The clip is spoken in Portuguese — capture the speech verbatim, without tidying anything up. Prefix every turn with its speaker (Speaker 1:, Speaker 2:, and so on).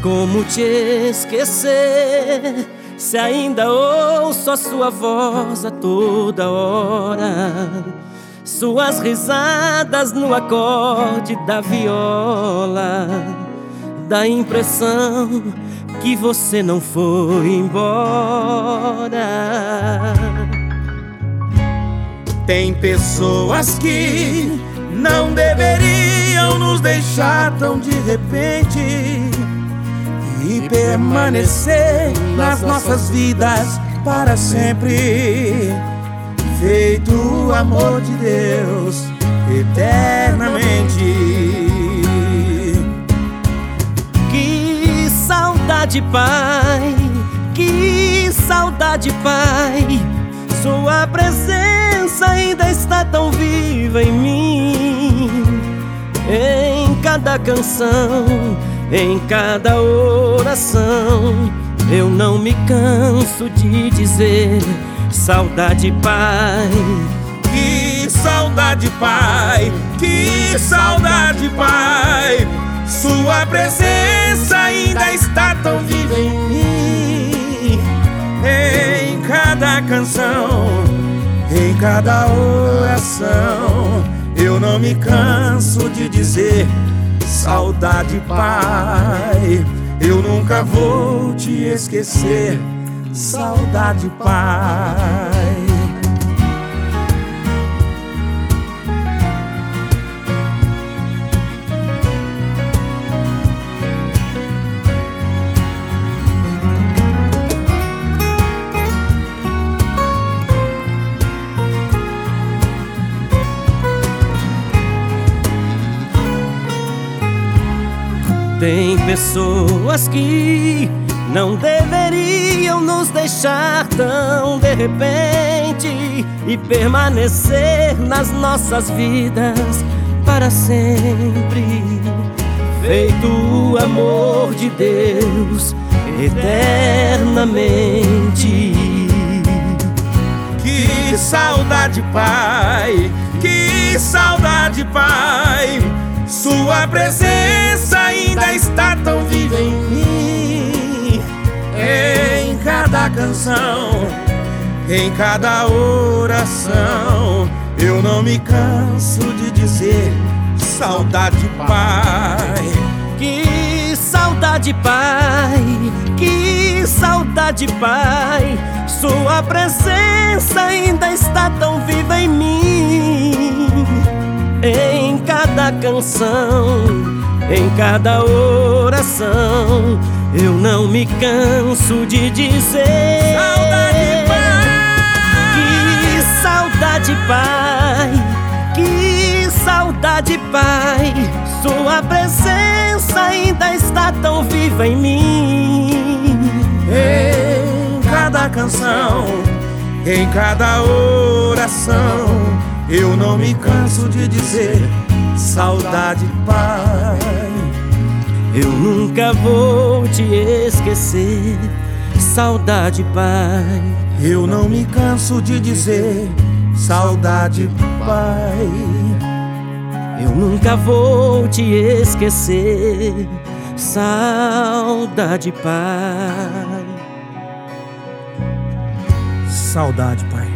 Speaker 1: Como te esquecer, se ainda ouço a sua voz a toda hora, suas risadas no acorde da viola. Dá a impressão que você não foi embora.
Speaker 2: Tem pessoas que não deveriam nos deixar tão de repente e permanecer nas nossas vidas para sempre, feito o amor de Deus eternamente.
Speaker 1: Que saudade, Pai, que saudade, Pai, sua presença ainda está tão viva em mim. Em cada canção, em cada oração, eu não me canso de dizer: saudade, Pai.
Speaker 2: Que saudade, Pai, que saudade, Pai, sua presença ainda está tão viva em mim. Em cada canção, em cada oração, eu não me canso de dizer: saudade, Pai, eu nunca vou te esquecer. Saudade, Pai.
Speaker 1: Tem pessoas que não deveriam nos deixar tão de repente e permanecer nas nossas vidas para sempre, feito o amor de Deus eternamente.
Speaker 2: Que saudade, Pai, que saudade, Pai, sua presença ainda está tão viva em mim. Em cada canção, em cada oração, eu não me canso de dizer: saudade, Pai.
Speaker 1: Que saudade, Pai, que saudade, Pai, sua presença ainda está tão viva em mim. Em cada canção, em cada oração, eu não me canso de dizer:
Speaker 2: saudade, Pai.
Speaker 1: Que saudade, Pai, que saudade, Pai, sua presença ainda está tão viva em mim.
Speaker 2: Em cada canção, em cada oração, eu não me canso de dizer: saudade, Pai.
Speaker 1: Eu nunca vou te esquecer, saudade, Pai.
Speaker 2: Eu não me canso de dizer: saudade, Pai.
Speaker 1: Eu nunca vou te esquecer, saudade, Pai.
Speaker 2: Saudade, Pai.